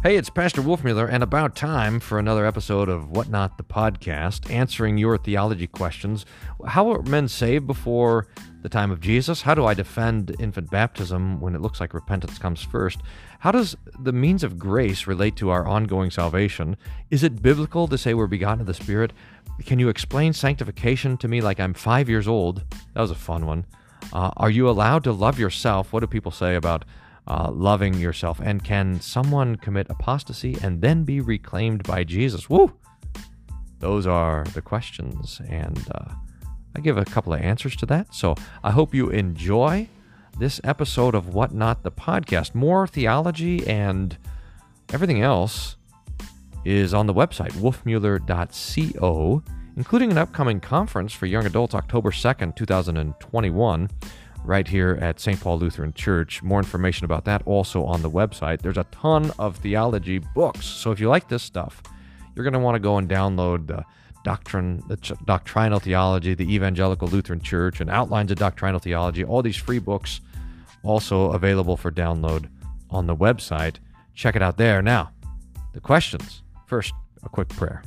Hey, it's Pastor Wolfmueller, and about time for another episode of What Not the Podcast, answering your theology questions. How are men saved before the time of Jesus? How do I defend infant baptism when it looks like repentance comes first? How does the means of grace relate to our ongoing salvation? Is it biblical to say we're begotten of the Spirit? Can you explain sanctification to me like I'm 5 years old? That was a fun one. Are you allowed to love yourself? What do people say about loving yourself? And can someone commit apostasy and then be reclaimed by Jesus? Woo! Those are the questions, and I give a couple of answers to that. So I hope you enjoy this episode of What Not the Podcast. More theology and everything else is on the website, wolfmueller.co, including an upcoming conference for young adults, October 2nd, 2021, right here at St. Paul Lutheran Church. More information about that also on the website. There's a ton of theology books, so if you like this stuff, you're going to want to go and download the Doctrinal Theology, the Evangelical Lutheran Church, and Outlines of Doctrinal Theology. All these free books also available for download on the website. Check it out there. Now, the questions. First, a quick prayer.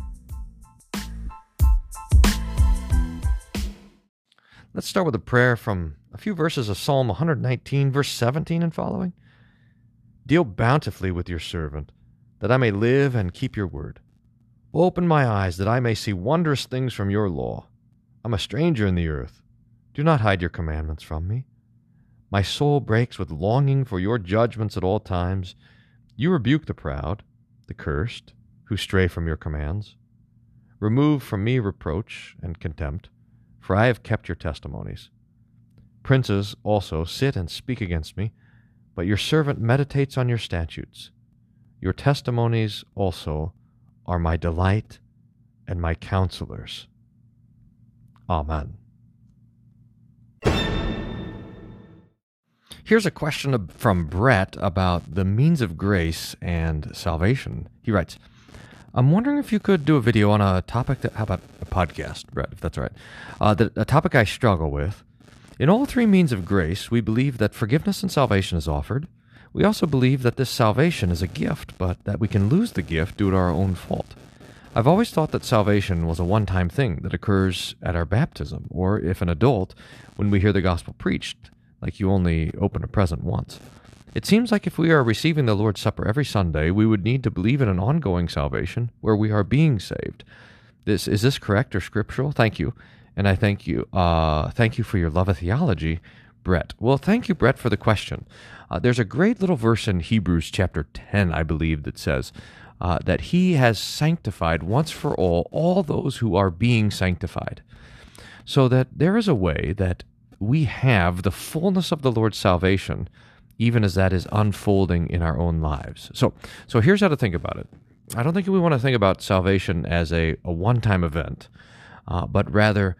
Let's start with a prayer from a few verses of Psalm 119, verse 17 and following. Deal bountifully with your servant, that I may live and keep your word. Open my eyes, that I may see wondrous things from your law. I'm a stranger in the earth. Do not hide your commandments from me. My soul breaks with longing for your judgments at all times. You rebuke the proud, the cursed, who stray from your commands. Remove from me reproach and contempt, for I have kept your testimonies. Princes also sit and speak against me, but your servant meditates on your statutes. Your testimonies also are my delight and my counselors. Amen. Here's a question from Brett about the means of grace and salvation. He writes, I'm wondering if you could do a video on a topic how about a podcast, Brett, if that's all right, a topic I struggle with. In all three means of grace, we believe that forgiveness and salvation is offered. We also believe that this salvation is a gift, but that we can lose the gift due to our own fault. I've always thought that salvation was a one-time thing that occurs at our baptism, or if an adult, when we hear the gospel preached, like you only open a present once. It seems like if we are receiving the Lord's Supper every Sunday, we would need to believe in an ongoing salvation where we are being saved. Is this correct or scriptural? Thank you. And I thank you for your love of theology, Brett. Well, thank you, Brett, for the question. There's a great little verse in Hebrews chapter 10, I believe, that says that he has sanctified once for all those who are being sanctified. So that there is a way that we have the fullness of the Lord's salvation, even as that is unfolding in our own lives. So here's how to think about it. I don't think we want to think about salvation as a one-time event, but rather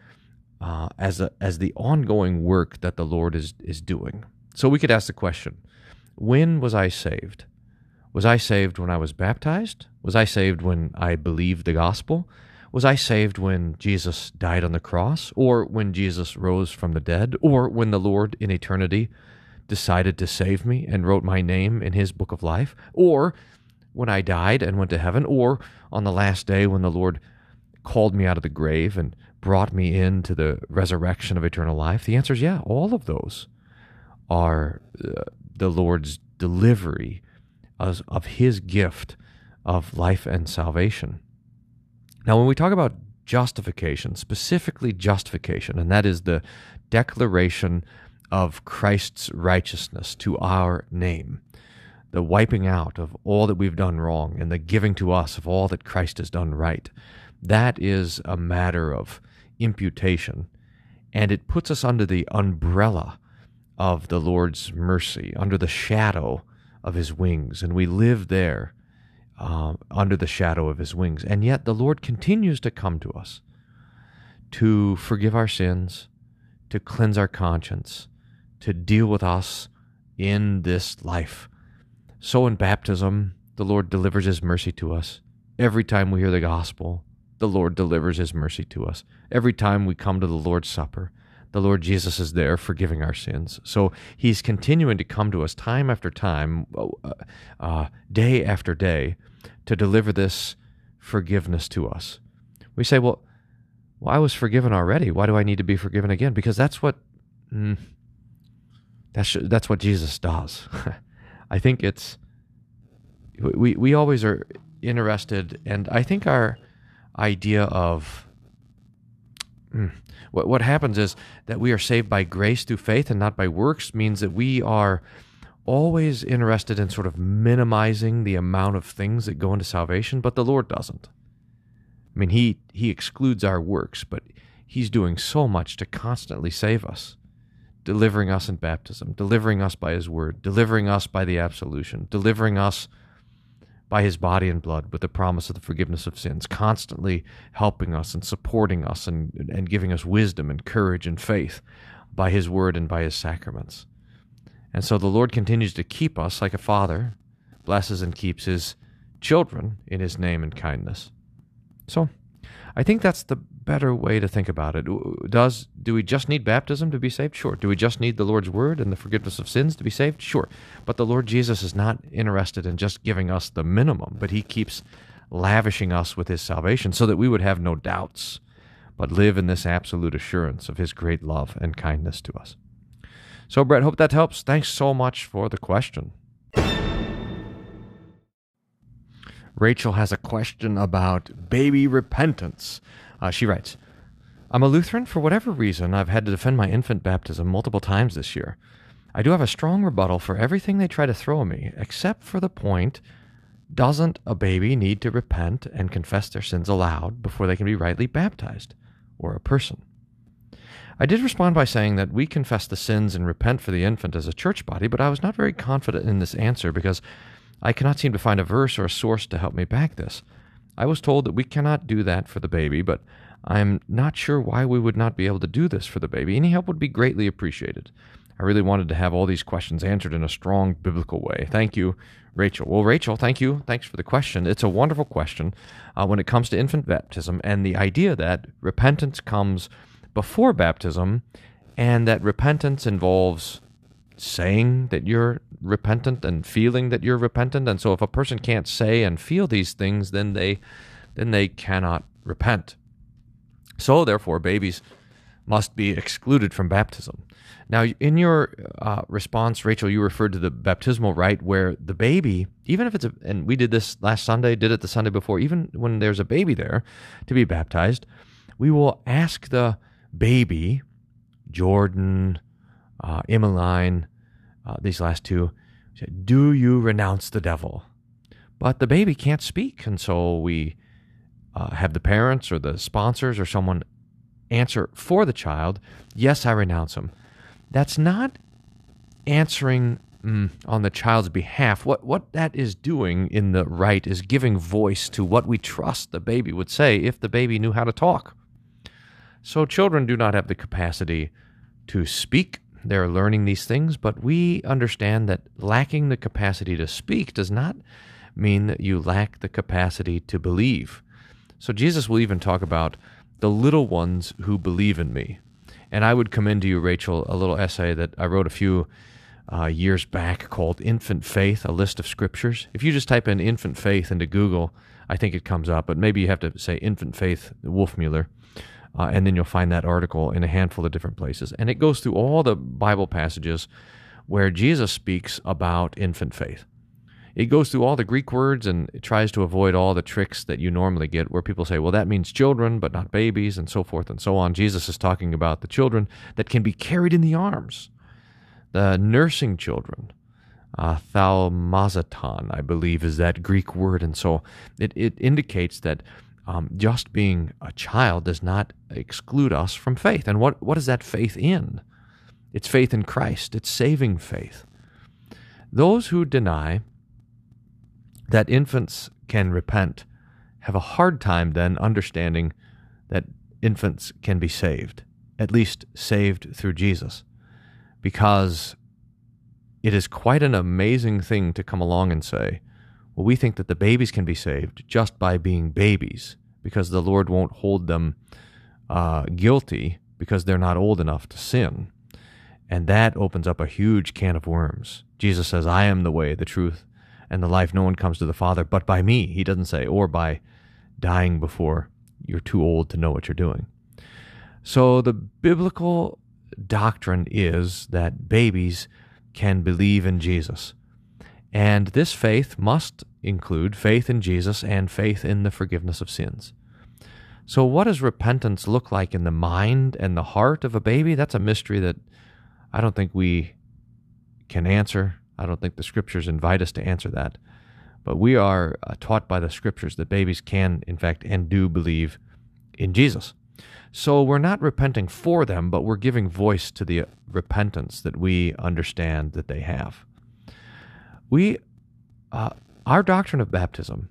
as the ongoing work that the Lord is doing. So we could ask the question, when was I saved? Was I saved when I was baptized? Was I saved when I believed the gospel? Was I saved when Jesus died on the cross? Or when Jesus rose from the dead? Or when the Lord in eternity decided to save me and wrote my name in his book of life? Or when I died and went to heaven? Or on the last day when the Lord called me out of the grave and brought me into the resurrection of eternal life? The answer is yeah, all of those are the Lord's delivery of his gift of life and salvation. Now, when we talk about justification, specifically justification, and that is the declaration of Christ's righteousness to our name, the wiping out of all that we've done wrong and the giving to us of all that Christ has done right, that is a matter of imputation, and it puts us under the umbrella of the Lord's mercy, under the shadow of his wings, and we live there under the shadow of his wings. And yet the Lord continues to come to us to forgive our sins, to cleanse our conscience, to deal with us in this life. So in baptism, the Lord delivers his mercy to us. Every time we hear the gospel, the Lord delivers his mercy to us. Every time we come to the Lord's Supper, the Lord Jesus is there forgiving our sins. So he's continuing to come to us time after time, day after day, to deliver this forgiveness to us. We say, well, I was forgiven already. Why do I need to be forgiven again? Because that's what Jesus does. I think we always are interested, and I think our idea of what happens is that we are saved by grace through faith and not by works means that we are always interested in sort of minimizing the amount of things that go into salvation, but the Lord doesn't. I mean, he excludes our works, but he's doing so much to constantly save us, delivering us in baptism, delivering us by his word, delivering us by the absolution, delivering us by his body and blood with the promise of the forgiveness of sins, constantly helping us and supporting us and giving us wisdom and courage and faith by his word and by his sacraments. And so the Lord continues to keep us like a father blesses and keeps his children in his name and kindness. So I think that's the better way to think about it. Do we just need baptism to be saved? Sure. Do we just need the Lord's word and the forgiveness of sins to be saved? Sure. But the Lord Jesus is not interested in just giving us the minimum, but he keeps lavishing us with his salvation so that we would have no doubts, but live in this absolute assurance of his great love and kindness to us. So, Brett, hope that helps. Thanks so much for the question. Rachel has a question about baby repentance. She writes, I'm a Lutheran. For whatever reason, I've had to defend my infant baptism multiple times this year. I do have a strong rebuttal for everything they try to throw at me, except for the point, doesn't a baby need to repent and confess their sins aloud before they can be rightly baptized, or a person? I did respond by saying that we confess the sins and repent for the infant as a church body, but I was not very confident in this answer because I cannot seem to find a verse or a source to help me back this. I was told that we cannot do that for the baby, but I am not sure why we would not be able to do this for the baby. Any help would be greatly appreciated. I really wanted to have all these questions answered in a strong biblical way. Thank you, Rachel. Well, Rachel, thank you. Thanks for the question. It's a wonderful question when it comes to infant baptism and the idea that repentance comes before baptism and that repentance involves saying that you're repentant and feeling that you're repentant. And so if a person can't say and feel these things, then they cannot repent. So therefore, babies must be excluded from baptism. Now, in your response, Rachel, you referred to the baptismal rite where the baby, even if and we did this last Sunday, did it the Sunday before, even when there's a baby there to be baptized, we will ask the baby, Jordan, Emmeline, these last two, do you renounce the devil? But the baby can't speak, and so we have the parents or the sponsors or someone answer for the child, yes, I renounce him. That's not answering on the child's behalf. What that is doing in the rite is giving voice to what we trust the baby would say if the baby knew how to talk. So children do not have the capacity to speak. They're learning these things, but we understand that lacking the capacity to speak does not mean that you lack the capacity to believe. So Jesus will even talk about the little ones who believe in me. And I would commend to you, Rachel, a little essay that I wrote a few years back called Infant Faith, a List of Scriptures. If you just type in infant faith into Google, I think it comes up, but maybe you have to say Infant Faith Wolfmueller, and then you'll find that article in a handful of different places. And it goes through all the Bible passages where Jesus speaks about infant faith. It goes through all the Greek words and it tries to avoid all the tricks that you normally get where people say, well, that means children, but not babies, and so forth and so on. Jesus is talking about the children that can be carried in the arms, the nursing children. Thalmazaton, I believe, is that Greek word. And so it indicates that just being a child does not exclude us from faith. And what is that faith in? It's faith in Christ. It's saving faith. Those who deny that infants can repent have a hard time then understanding that infants can be saved, at least saved through Jesus, because it is quite an amazing thing to come along and say, well, we think that the babies can be saved just by being babies because the Lord won't hold them guilty because they're not old enough to sin. And that opens up a huge can of worms. Jesus says, I am the way, the truth, and the life. No one comes to the Father but by me. He doesn't say, or by dying before you're too old to know what you're doing. So the biblical doctrine is that babies can believe in Jesus. And this faith must include faith in Jesus and faith in the forgiveness of sins. So what does repentance look like in the mind and the heart of a baby? That's a mystery that I don't think we can answer. I don't think the Scriptures invite us to answer that. But we are taught by the Scriptures that babies can, in fact, and do believe in Jesus. So we're not repenting for them, but we're giving voice to the repentance that we understand that they have. Our doctrine of baptism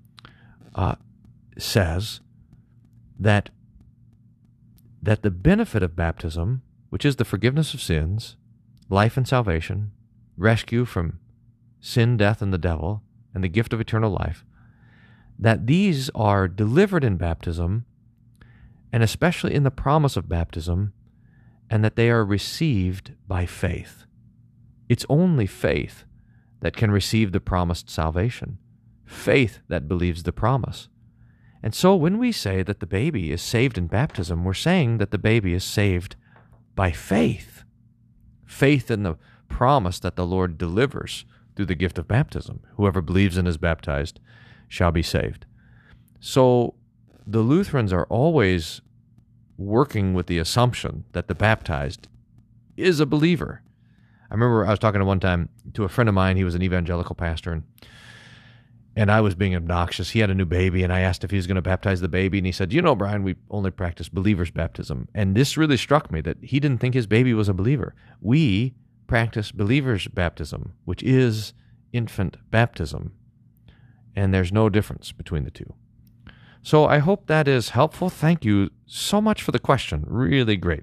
says that the benefit of baptism, which is the forgiveness of sins, life and salvation, rescue from sin, death, and the devil, and the gift of eternal life, that these are delivered in baptism, and especially in the promise of baptism, and that they are received by faith. It's only faith that can receive the promised salvation, faith that believes the promise. And so when we say that the baby is saved in baptism, we're saying that the baby is saved by faith, faith in the promise that the Lord delivers through the gift of baptism. Whoever believes and is baptized shall be saved. So the Lutherans are always working with the assumption that the baptized is a believer. I remember I was talking one time to a friend of mine. He was an evangelical pastor, and I was being obnoxious. He had a new baby, and I asked if he was going to baptize the baby, and he said, Brian, we only practice believers' baptism. And this really struck me, that he didn't think his baby was a believer. We practice believers' baptism, which is infant baptism, and there's no difference between the two. So I hope that is helpful. Thank you so much for the question. Really great.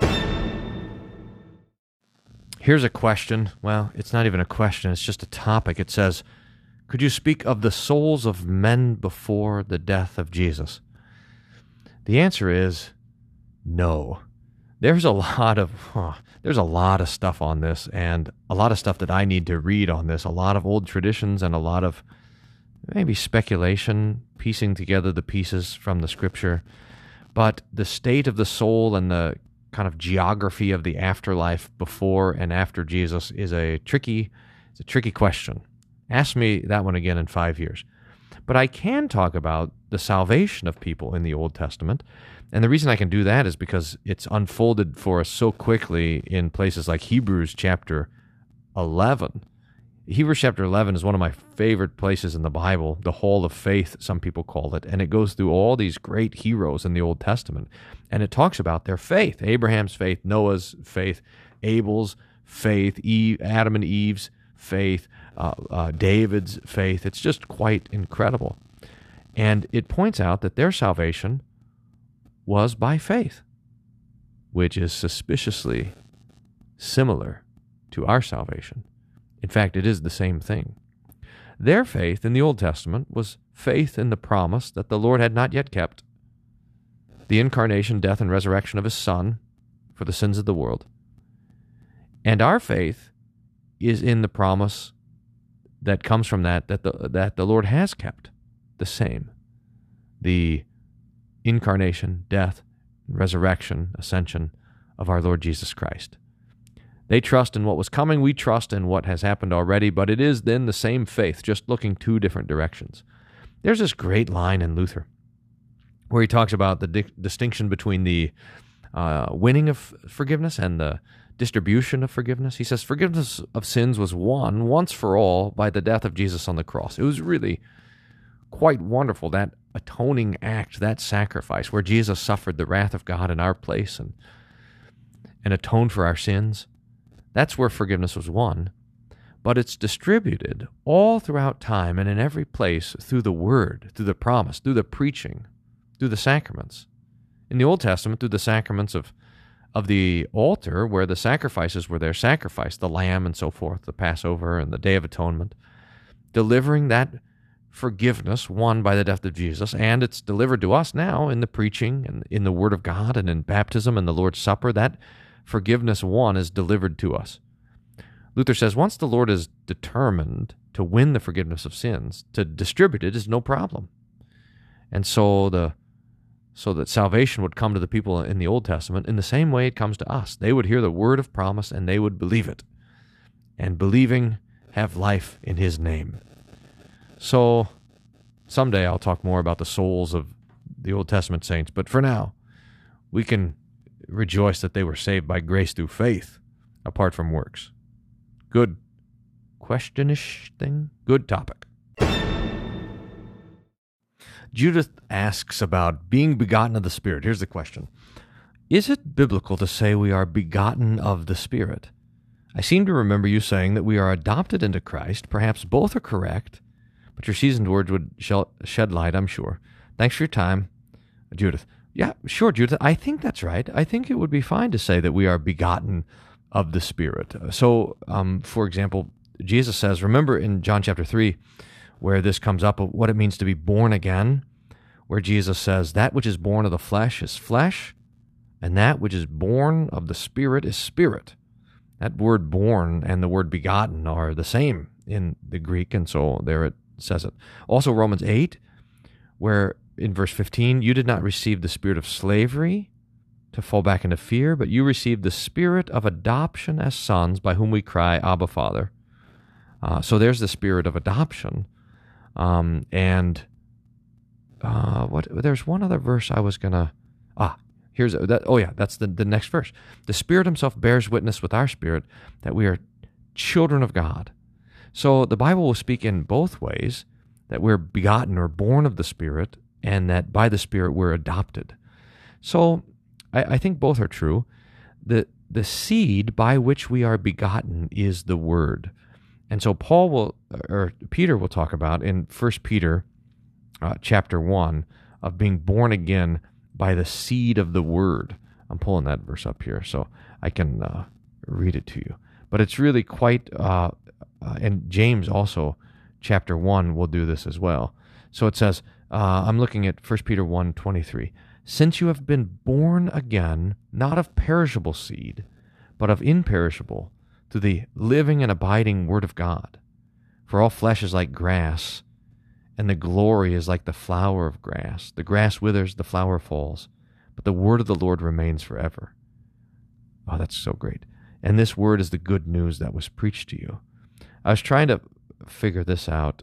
Here's a question. Well, it's not even a question. It's just a topic. It says, could you speak of the souls of men before the death of Jesus? The answer is no. There's a lot of stuff on this, and a lot of stuff that I need to read on this, a lot of old traditions and a lot of maybe speculation, piecing together the pieces from the Scripture. But the state of the soul and the kind of geography of the afterlife before and after Jesus is a tricky question. Ask me that one again in 5 years. But I can talk about the salvation of people in the Old Testament. And the reason I can do that is because it's unfolded for us so quickly in places like Hebrews chapter 11. Hebrews chapter 11 is one of my favorite places in the Bible, the Hall of Faith, some people call it, and it goes through all these great heroes in the Old Testament, and it talks about their faith, Abraham's faith, Noah's faith, Abel's faith, Adam and Eve's faith, David's faith. It's just quite incredible. And it points out that their salvation was by faith, which is suspiciously similar to our salvation. In fact, it is the same thing. Their faith in the Old Testament was faith in the promise that the Lord had not yet kept, the incarnation, death, and resurrection of His Son for the sins of the world. And our faith is in the promise that comes from that the Lord has kept, the same. The incarnation, death, resurrection, ascension of our Lord Jesus Christ. They trust in what was coming. We trust in what has happened already, but it is then the same faith, just looking two different directions. There's this great line in Luther where he talks about the distinction between the winning of forgiveness and the distribution of forgiveness. He says forgiveness of sins was won once for all by the death of Jesus on the cross. It was really quite wonderful, that atoning act, that sacrifice where Jesus suffered the wrath of God in our place and atoned for our sins. That's where forgiveness was won, but it's distributed all throughout time and in every place through the Word, through the promise, through the preaching, through the sacraments. In the Old Testament, through the sacraments of the altar, where the sacrifices were there, sacrificed, the lamb and so forth, the Passover and the Day of Atonement, delivering that forgiveness won by the death of Jesus, and it's delivered to us now in the preaching and in the Word of God and in baptism and the Lord's Supper. That forgiveness won is delivered to us. Luther says once the Lord is determined to win the forgiveness of sins, to distribute it is no problem. And so that salvation would come to the people in the Old Testament in the same way it comes to us. They would hear the word of promise and they would believe it. And believing, have life in his name. So someday I'll talk more about the souls of the Old Testament saints, but for now, we can rejoice that they were saved by grace through faith, apart from works. Good question-ish thing? Good topic. Judith asks about being begotten of the Spirit. Here's the question. Is it biblical to say we are begotten of the Spirit? I seem to remember you saying that we are adopted into Christ. Perhaps both are correct, but your seasoned words would shed light, I'm sure. Thanks for your time, Judith. Yeah, sure, Judith. I think that's right. I think it would be fine to say that we are begotten of the Spirit. So, for example, Jesus says, remember in John chapter 3, where this comes up, what it means to be born again, where Jesus says, that which is born of the flesh is flesh, and that which is born of the Spirit is spirit. That word born and the word begotten are the same in the Greek, and so there it says it. Also Romans 8, where in verse 15, you did not receive the spirit of slavery to fall back into fear, but you received the spirit of adoption as sons, by whom we cry, Abba, Father. So there's the spirit of adoption. There's one other verse I was going to... that's the next verse. The Spirit himself bears witness with our spirit that we are children of God. So the Bible will speak in both ways, that we're begotten or born of the Spirit, and that by the Spirit we're adopted. So I think both are true. The seed by which we are begotten is the Word. And so Peter will talk about in 1 Peter chapter 1 of being born again by the seed of the Word. I'm pulling that verse up here so I can read it to you. But it's really quite, and James also, chapter 1, will do this as well. So it says, I'm looking at 1 Peter 1:23. Since you have been born again, not of perishable seed, but of imperishable, through the living and abiding Word of God. For all flesh is like grass, and the glory is like the flower of grass. The grass withers, the flower falls, but the word of the Lord remains forever. Oh, that's so great. And this word is the good news that was preached to you. I was trying to figure this out.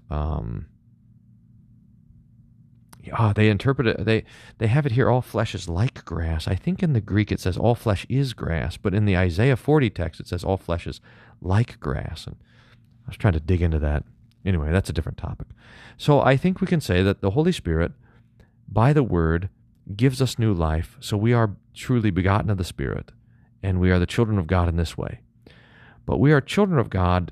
They interpret it, they have it here, all flesh is like grass. I think in the Greek it says all flesh is grass, but in the Isaiah 40 text it says all flesh is like grass. And I was trying to dig into that. Anyway, that's a different topic. So I think we can say that the Holy Spirit, by the Word, gives us new life, so we are truly begotten of the Spirit, and we are the children of God in this way. But we are children of God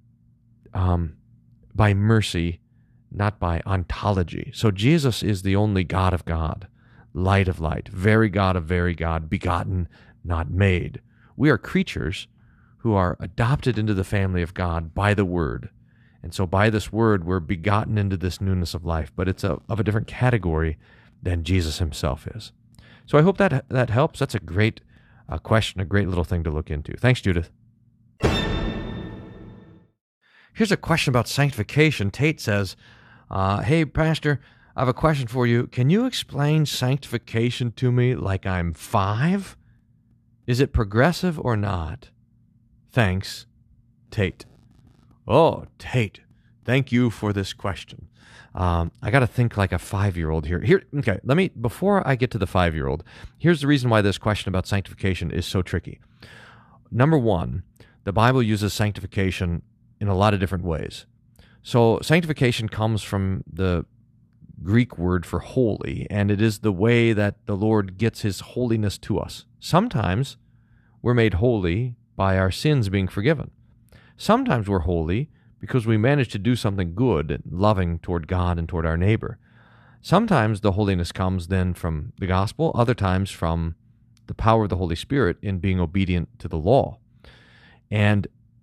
by mercy, not by ontology. So Jesus is the only God of God, light of light, very God of very God, begotten, not made. We are creatures who are adopted into the family of God by the Word. And so by this Word, we're begotten into this newness of life, but it's of a different category than Jesus himself is. So I hope that helps. That's a great question, a great little thing to look into. Thanks, Judith. Here's a question about sanctification. Tate says, hey, Pastor, I have a question for you. Can you explain sanctification to me like I'm 5? Is it progressive or not? Thanks, Tate. Oh, Tate, thank you for this question. I got to think like a 5-year-old here. Okay, before I get to the 5-year-old, here's the reason why this question about sanctification is so tricky. Number one, the Bible uses sanctification in a lot of different ways. So sanctification comes from the Greek word for holy, and it is the way that the Lord gets his holiness to us. Sometimes we're made holy by our sins being forgiven. Sometimes we're holy because we manage to do something good and loving toward God and toward our neighbor. Sometimes the holiness comes then from the gospel, other times from the power of the Holy Spirit in being obedient to the law. And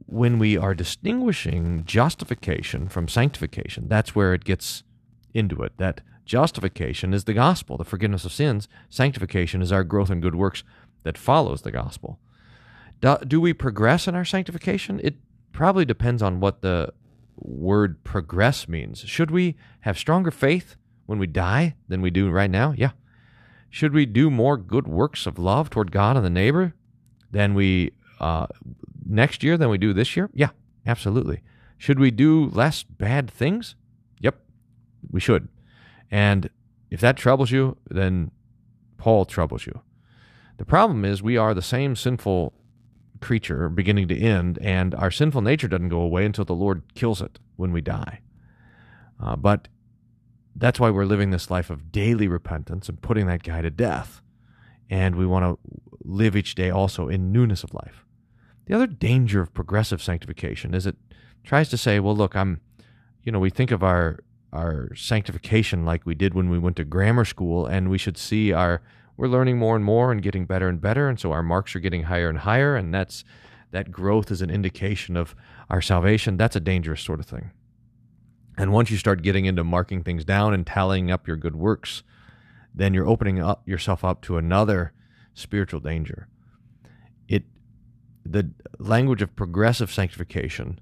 when we are distinguishing justification from sanctification, that's where it gets into it. That justification is the gospel, the forgiveness of sins. Sanctification is our growth in good works that follows the gospel. Do we progress in our sanctification? It probably depends on what the word progress means. Should we have stronger faith when we die than we do right now? Yeah. Should we do more good works of love toward God and the neighbor than we next year than we do this year? Yeah, absolutely. Should we do less bad things? Yep, we should. And if that troubles you, then Paul troubles you. The problem is we are the same sinful creature beginning to end, and our sinful nature doesn't go away until the Lord kills it when we die. But that's why we're living this life of daily repentance and putting that guy to death. And we want to live each day also in newness of life. The other danger of progressive sanctification is it tries to say, well, look, we think of our sanctification like we did when we went to grammar school, and we should see we're learning more and more and getting better and better, and so our marks are getting higher and higher, and that growth is an indication of our salvation. That's a dangerous sort of thing. And once you start getting into marking things down and tallying up your good works, then you're opening up yourself up to another spiritual danger. The language of progressive sanctification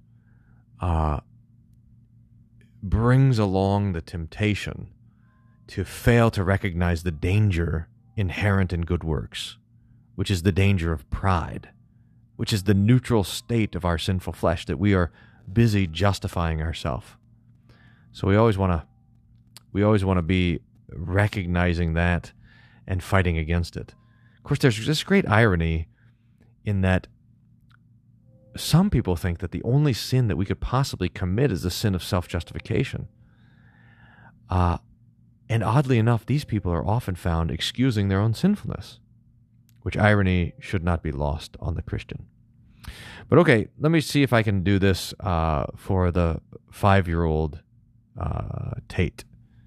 brings along the temptation to fail to recognize the danger inherent in good works, which is the danger of pride, which is the neutral state of our sinful flesh, that we are busy justifying ourselves. So we always want to be recognizing that and fighting against it. Of course, there's this great irony in that some people think that the only sin that we could possibly commit is the sin of self-justification. And oddly enough, these people are often found excusing their own sinfulness, which irony should not be lost on the Christian. But okay, let me see if I can do this for the 5-year-old Tate.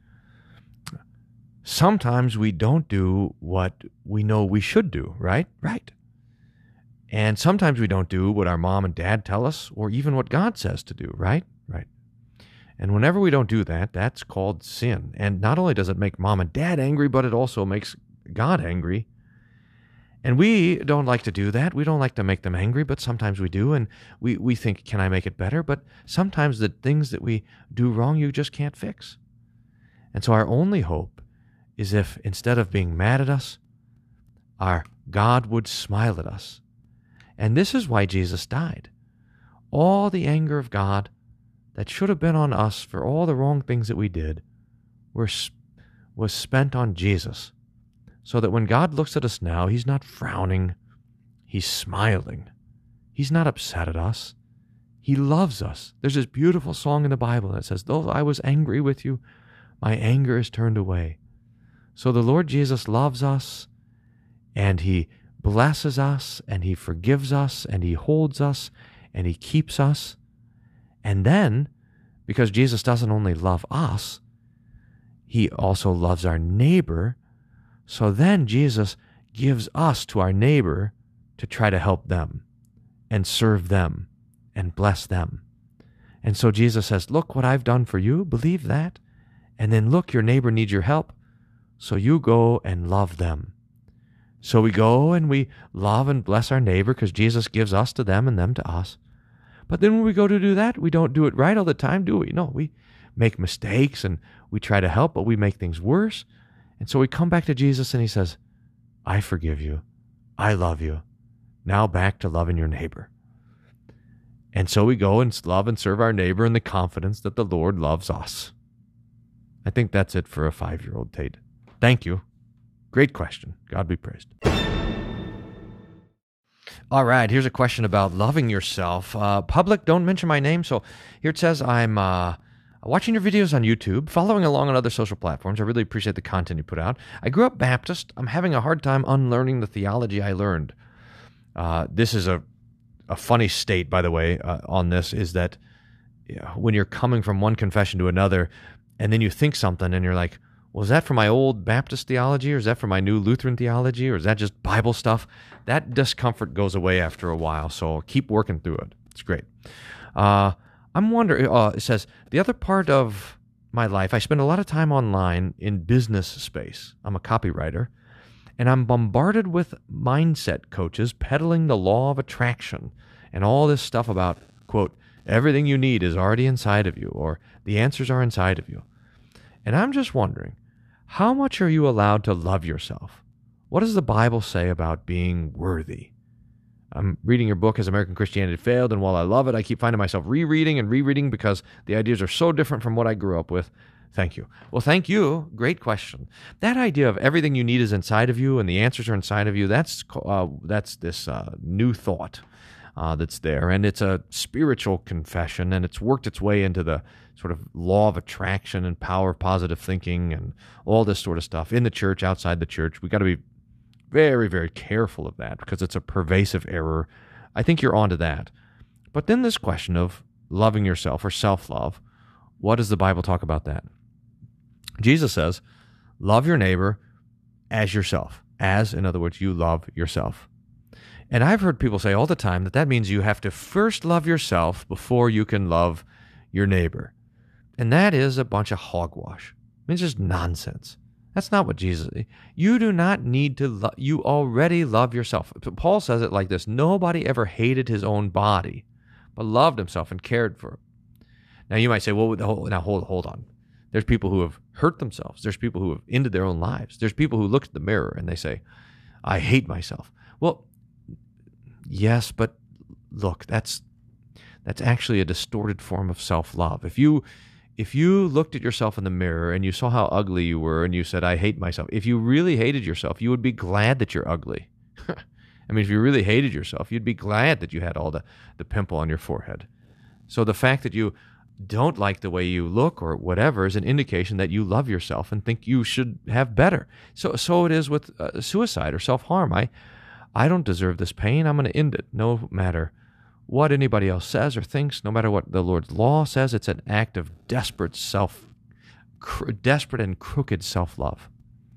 Sometimes we don't do what we know we should do, right? Right. And sometimes we don't do what our mom and dad tell us, or even what God says to do, right? Right. And whenever we don't do that, that's called sin. And not only does it make mom and dad angry, but it also makes God angry. And we don't like to do that. We don't like to make them angry, but sometimes we do. And we think, can I make it better? But sometimes the things that we do wrong, you just can't fix. And so our only hope is if, instead of being mad at us, our God would smile at us. And this is why Jesus died. All the anger of God that should have been on us for all the wrong things that we did was spent on Jesus, so that when God looks at us now, he's not frowning, he's smiling. He's not upset at us. He loves us. There's this beautiful song in the Bible that says, though I was angry with you, my anger is turned away. So the Lord Jesus loves us, and he blesses us, and he forgives us, and he holds us, and he keeps us. And then, because Jesus doesn't only love us, he also loves our neighbor. So then Jesus gives us to our neighbor to try to help them and serve them and bless them. And so Jesus says, look what I've done for you. Believe that. And then look, your neighbor needs your help. So you go and love them. So we go and we love and bless our neighbor because Jesus gives us to them and them to us. But then when we go to do that, we don't do it right all the time, do we? No, we make mistakes and we try to help, but we make things worse. And so we come back to Jesus and he says, I forgive you. I love you. Now back to loving your neighbor. And so we go and love and serve our neighbor in the confidence that the Lord loves us. I think that's it for a 5-year-old Tate. Thank you. Great question. God be praised. All right, here's a question about loving yourself. Public, don't mention my name. So here it says, I'm watching your videos on YouTube, following along on other social platforms. I really appreciate the content you put out. I grew up Baptist. I'm having a hard time unlearning the theology I learned. This is a funny state, by the way, on this, is that when you're coming from one confession to another, and then you think something, and you're like, well, is that for my old Baptist theology, or is that for my new Lutheran theology, or is that just Bible stuff? That discomfort goes away after a while, so keep working through it. It's great. I'm wondering, it says, the other part of my life, I spend a lot of time online in business space. I'm a copywriter, and I'm bombarded with mindset coaches peddling the law of attraction and all this stuff about, quote, everything you need is already inside of you, or the answers are inside of you. And I'm just wondering, how much are you allowed to love yourself? What does the Bible say about being worthy? I'm reading your book, Has American Christianity Failed? And while I love it, I keep finding myself rereading and rereading because the ideas are so different from what I grew up with. Thank you. Well, thank you. Great question. That idea of everything you need is inside of you and the answers are inside of you, that's this new thought that's there. And it's a spiritual confession, and it's worked its way into the sort of law of attraction and power of positive thinking and all this sort of stuff in the church, outside the church. We got to be very, very careful of that because it's a pervasive error. I think you're onto that. But then this question of loving yourself or self-love, what does the Bible talk about that? Jesus says, love your neighbor as yourself. As, in other words, you love yourself. And I've heard people say all the time that means you have to first love yourself before you can love your neighbor. And that is a bunch of hogwash. It's just nonsense. That's not what Jesus is. You do not need to you already love yourself. Paul says it like this: nobody ever hated his own body, but loved himself and cared for it. Now you might say, well, hold on. There's people who have hurt themselves. There's people who have ended their own lives. There's people who look at the mirror and they say, I hate myself. Well, yes, but look, that's actually a distorted form of self-love. If you looked at yourself in the mirror and you saw how ugly you were and you said, I hate myself, if you really hated yourself, you would be glad that you're ugly. I mean, if you really hated yourself, you'd be glad that you had all the pimple on your forehead. So the fact that you don't like the way you look or whatever is an indication that you love yourself and think you should have better. So it is with suicide or self-harm. I don't deserve this pain. I'm going to end it no matter what anybody else says or thinks, no matter what the Lord's law says. It's an act of desperate and crooked self-love.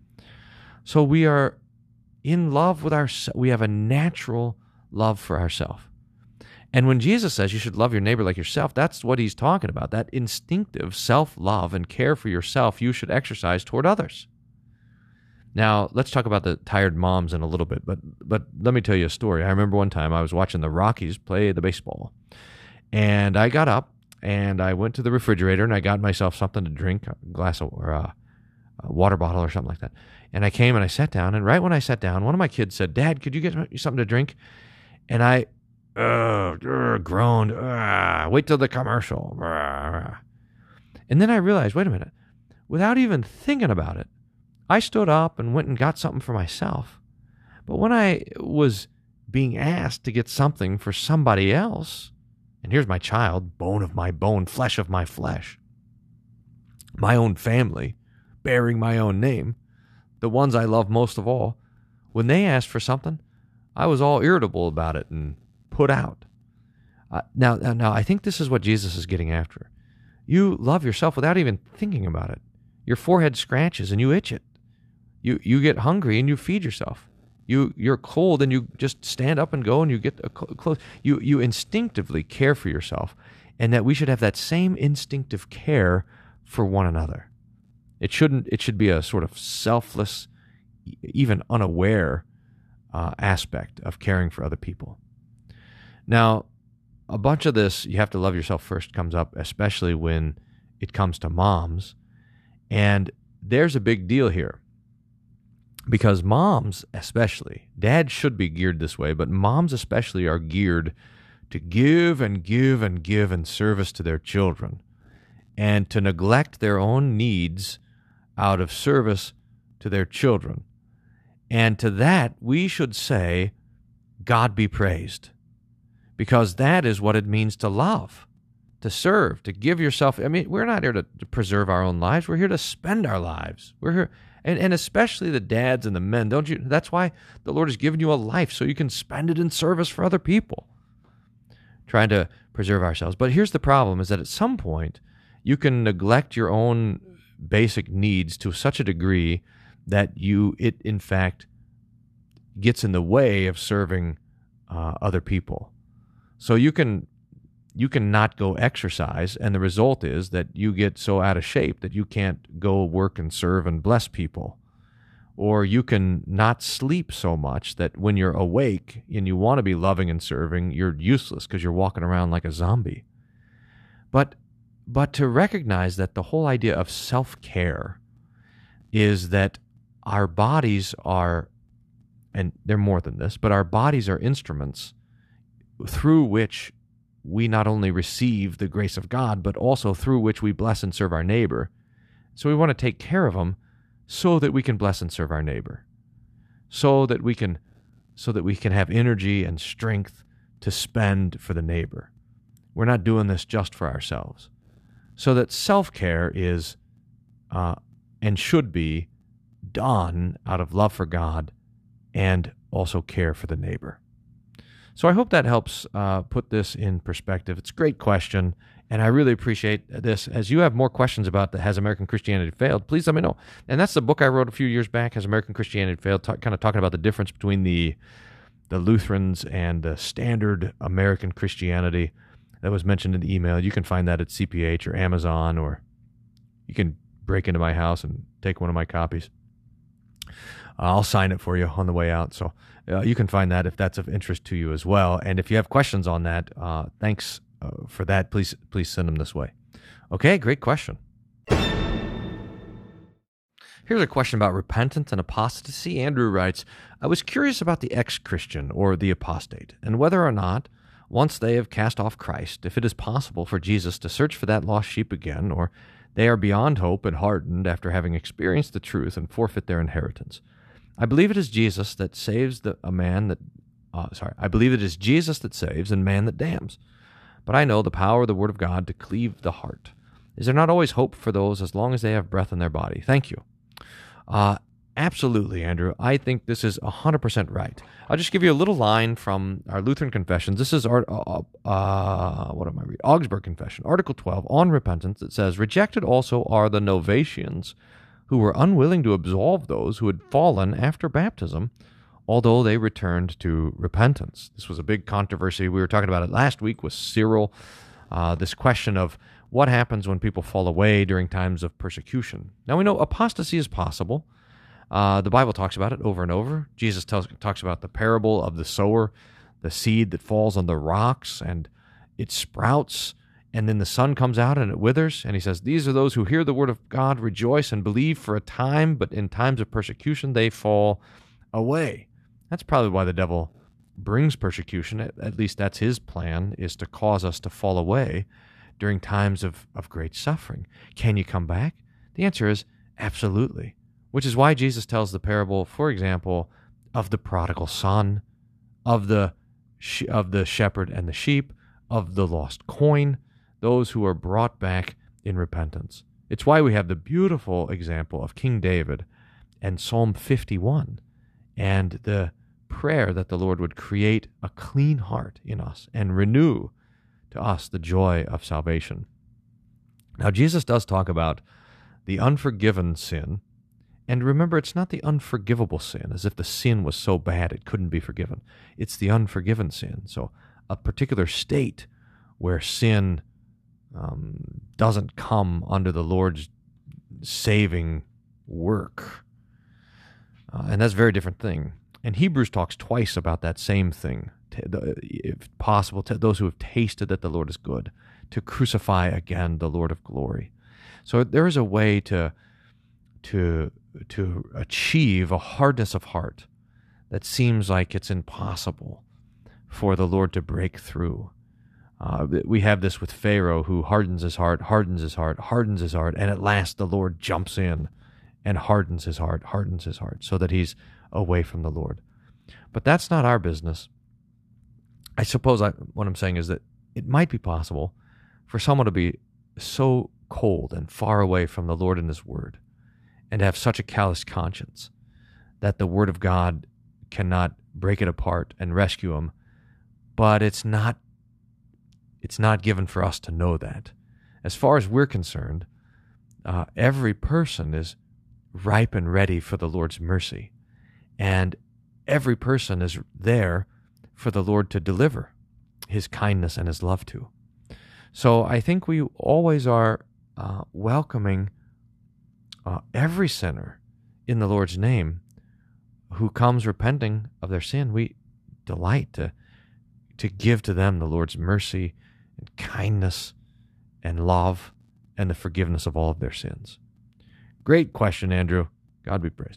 So we are in love with ourselves. We have a natural love for ourselves. And when Jesus says you should love your neighbor like yourself, that's what he's talking about. That instinctive self-love and care for yourself you should exercise toward others. Now, let's talk about the tired moms in a little bit, but let me tell you a story. I remember one time I was watching the Rockies play the baseball, and I got up, and I went to the refrigerator, and I got myself something to drink, a glass of, or a water bottle or something like that. And I came and I sat down, and right when I sat down, one of my kids said, Dad, could you get me something to drink? And I groaned, wait till the commercial. And then I realized, wait a minute, without even thinking about it, I stood up and went and got something for myself. But when I was being asked to get something for somebody else, and here's my child, bone of my bone, flesh of my flesh, my own family, bearing my own name, the ones I love most of all, when they asked for something, I was all irritable about it and put out. Now, I think this is what Jesus is getting after. You love yourself without even thinking about it. Your forehead scratches and you itch it. You get hungry and you feed yourself. You're cold and you just stand up and go and you get clothes. You instinctively care for yourself, and that we should have that same instinctive care for one another. It should be a sort of selfless, even unaware aspect of caring for other people. Now, a bunch of this, you have to love yourself first, comes up, especially when it comes to moms. And there's a big deal here. Because moms especially, dads should be geared this way, but moms especially are geared to give and give and give in service to their children, and to neglect their own needs out of service to their children. And to that, we should say, God be praised. Because that is what it means to love, to serve, to give yourself. I mean, we're not here to preserve our own lives. We're here to spend our lives. We're here, and especially the dads and the men, don't you? That's why the Lord has given you a life, so you can spend it in service for other people, trying to preserve ourselves. But here's the problem, is that at some point, you can neglect your own basic needs to such a degree that it in fact gets in the way of serving other people. So you can you can not go exercise, and the result is that you get so out of shape that you can't go work and serve and bless people. Or you can not sleep so much that when you're awake and you want to be loving and serving, you're useless because you're walking around like a zombie. But to recognize that the whole idea of self-care is that our bodies are, and they're more than this, but our bodies are instruments through which we not only receive the grace of God, but also through which we bless and serve our neighbor. So we want to take care of them so that we can bless and serve our neighbor, so that we can have energy and strength to spend for the neighbor. We're not doing this just for ourselves. So that self-care is and should be done out of love for God and also care for the neighbor. So I hope that helps put this in perspective. It's a great question, and I really appreciate this. As you have more questions about Has American Christianity Failed, please let me know. And that's the book I wrote a few years back, Has American Christianity Failed, kind of talking about the difference between the Lutherans and the standard American Christianity that was mentioned in the email. You can find that at CPH or Amazon, or you can break into my house and take one of my copies. I'll sign it for you on the way out. So you can find that if that's of interest to you as well. And if you have questions on that, thanks for that. Please send them this way. Okay, great question. Here's a question about repentance and apostasy. Andrew writes, I was curious about the ex-Christian or the apostate, and whether or not, once they have cast off Christ, if it is possible for Jesus to search for that lost sheep again, or they are beyond hope and hardened after having experienced the truth and forfeit their inheritance. I believe it is Jesus that saves I believe it is Jesus that saves and man that damns. But I know the power of the Word of God to cleave the heart. Is there not always hope for those as long as they have breath in their body? Thank you. Absolutely, Andrew. I think this is 100% right. I'll just give you a little line from our Lutheran confessions. This is what am I reading? Augsburg Confession, Article 12, on repentance. It says, rejected also are the Novatians, who were unwilling to absolve those who had fallen after baptism, although they returned to repentance. This was a big controversy. We were talking about it last week with Cyril, this question of what happens when people fall away during times of persecution. Now we know apostasy is possible. The Bible talks about it over and over. Jesus talks about the parable of the sower, the seed that falls on the rocks, and it sprouts, and then the sun comes out and it withers. And he says, these are those who hear the word of God, rejoice and believe for a time, but in times of persecution they fall away. That's probably why the devil brings persecution. At least that's his plan, is to cause us to fall away during times of great suffering. Can you come back? The answer is absolutely, which is why Jesus tells the parable, for example, of the prodigal son, of the shepherd and the sheep, of the lost coin, those who are brought back in repentance. It's why we have the beautiful example of King David and Psalm 51 and the prayer that the Lord would create a clean heart in us and renew to us the joy of salvation. Now, Jesus does talk about the unforgiven sin, and remember, it's not the unforgivable sin, as if the sin was so bad it couldn't be forgiven. It's the unforgiven sin. So a particular state where sin doesn't come under the Lord's saving work. And that's a very different thing. And Hebrews talks twice about that same thing, if possible, to those who have tasted that the Lord is good, to crucify again the Lord of glory. So there is a way to achieve a hardness of heart that seems like it's impossible for the Lord to break through. We have this with Pharaoh, who hardens his heart, and at last the Lord jumps in and hardens his heart, so that he's away from the Lord. But that's not our business. I suppose what I'm saying is that it might be possible for someone to be so cold and far away from the Lord and His Word, and have such a callous conscience that the Word of God cannot break it apart and rescue him. But it's not given for us to know that. As far as we're concerned, every person is ripe and ready for the Lord's mercy, and every person is there for the Lord to deliver His kindness and His love to. So I think we always are welcoming every sinner in the Lord's name who comes repenting of their sin. We delight to give to them the Lord's mercy and kindness and love and the forgiveness of all of their sins. Great question, Andrew. God be praised.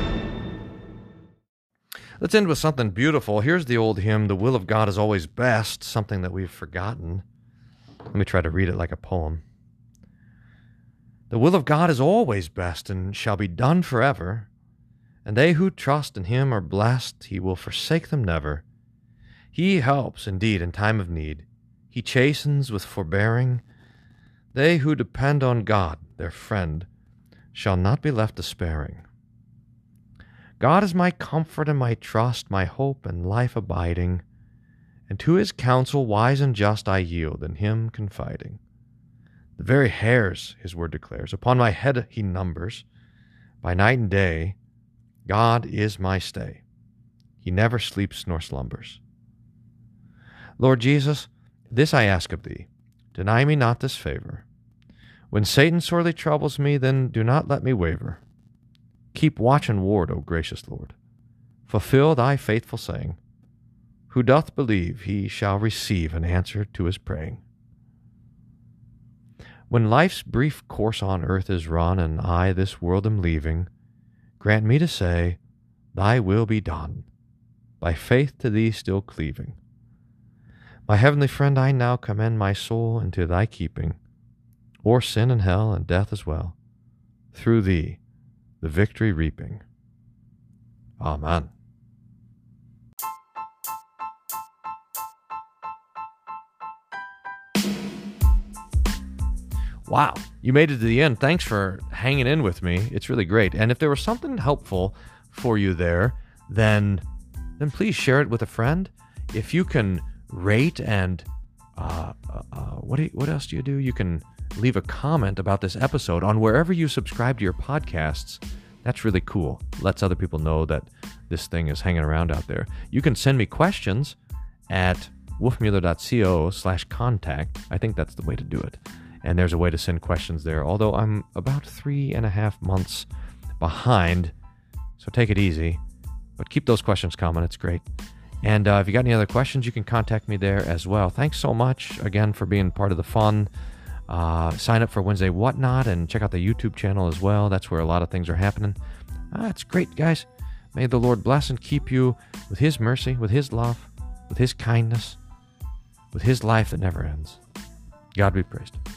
Let's end with something beautiful. Here's the old hymn, "The Will of God is Always Best," something that we've forgotten. Let me try to read it like a poem. "The will of God is always best and shall be done forever, and they who trust in him are blessed. He will forsake them never. He helps indeed in time of need. He chastens with forbearing. They who depend on God, their friend, shall not be left despairing. God is my comfort and my trust, my hope and life abiding, and to his counsel wise and just I yield, in him confiding. The very hairs, his word declares, upon my head he numbers. By night and day, God is my stay. He never sleeps nor slumbers. Lord Jesus, this I ask of thee, deny me not this favor. When Satan sorely troubles me, then do not let me waver. Keep watch and ward, O gracious Lord. Fulfill thy faithful saying. Who doth believe, he shall receive an answer to his praying. When life's brief course on earth is run, and I this world am leaving, grant me to say, thy will be done, by faith to thee still cleaving. My heavenly friend, I now commend my soul into thy keeping, o'er sin and hell and death as well, through thee the victory reaping. Amen. Wow, you made it to the end. Thanks for hanging in with me. It's really great. And if there was something helpful for you there, then please share it with a friend. If you can rate and what else do you do? You can leave a comment about this episode on wherever you subscribe to your podcasts. That's really cool. Lets other people know that this thing is hanging around out there. You can send me questions at wolfmueller.co/contact. I think that's the way to do it. And there's a way to send questions there, although I'm about 3.5 months behind, so take it easy. But keep those questions coming. It's great. And if you got any other questions, you can contact me there as well. Thanks so much, again, for being part of the fun. Sign up for Wednesday Whatnot and check out the YouTube channel as well. That's where a lot of things are happening. It's great, guys. May the Lord bless and keep you with his mercy, with his love, with his kindness, with his life that never ends. God be praised.